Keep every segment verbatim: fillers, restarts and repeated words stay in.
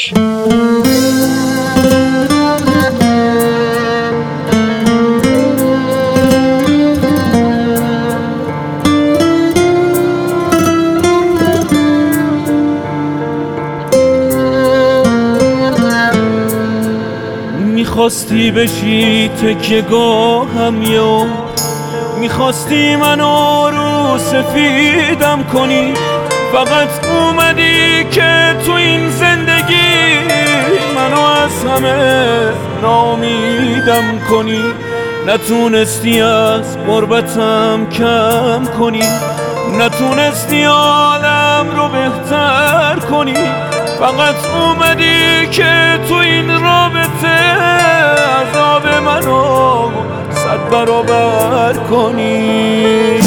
میخواستی بشی تکیه‌گاهم یا میخواستی منو رو سفیدم کنی، فقط اومدی که تو این زندگی منو از همه ناامیدم کنی. نتونستی از غربتم کم کنی، نتونستی عالم رو بهتر کنی، فقط اومدی که تو این رابطه عذاب منو صد برابر کنی.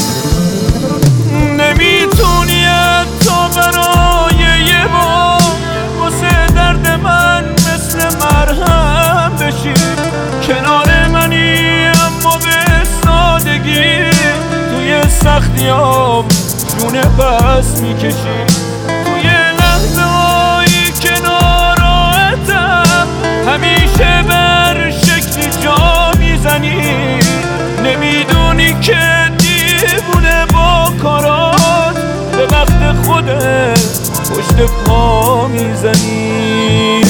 نمیتونی حتی برای یه بار واسه درد من مثل مرهم بشی، کنار منی اما به سادگی توی سختیام جونه بس میکشی. توی لحظه هایی که ناراحتم همیشه بر شکلی جا میزنی، نمیدونی که دیوونه با کارات به وقت خودت پشت پا میزنی.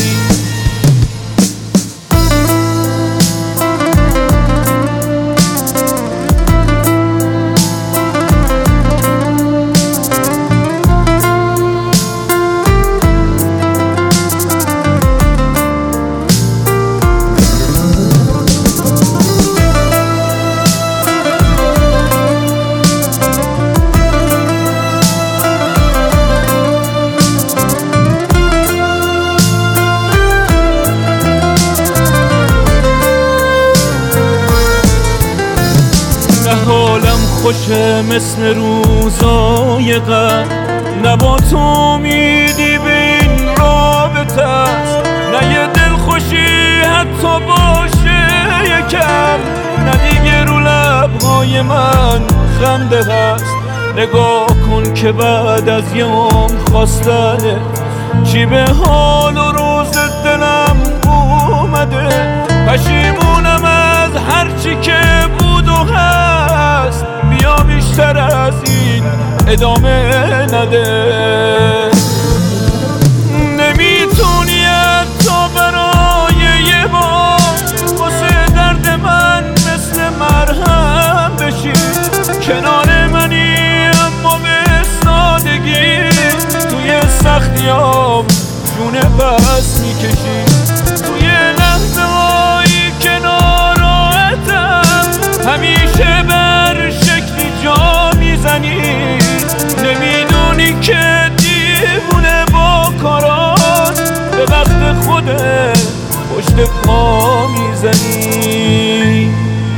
حالم خوشه مثل روزای قبل، نه با تو امیدی به این رابطه است، نه یه دل خوشی حتی باشه یکم، نه دیگه رو لبهای من خنده هست. نگاه کن که بعد از یوم خواستنه چی به حال و روز دلم اومده. پشیمونم از هرچی که بود و هست، بیا بیشتر از این ادامه نده. نمیتونی حتی برای یه بار واسه درد من مثل مرهم بشی، کنار منی اما به سادگی توی سختیام جونه بس میکشی. توی لحظه هایی که ناراحتم همیشه بر شکلی جا میزنی، نمیدونی که دیوونه با کارات به وقت خودت پشت پا میزنی.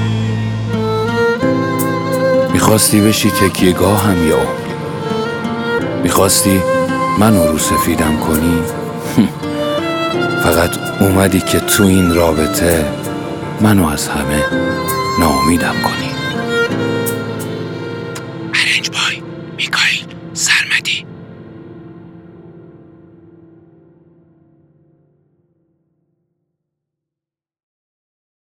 میخواستی بشی تکیه‌گاهم یا میخواستی منو رو سفیدم کنی، فقط اومدی که تو این رابطه منو از همه ناامیدم کنی. ارنج بای میکایی.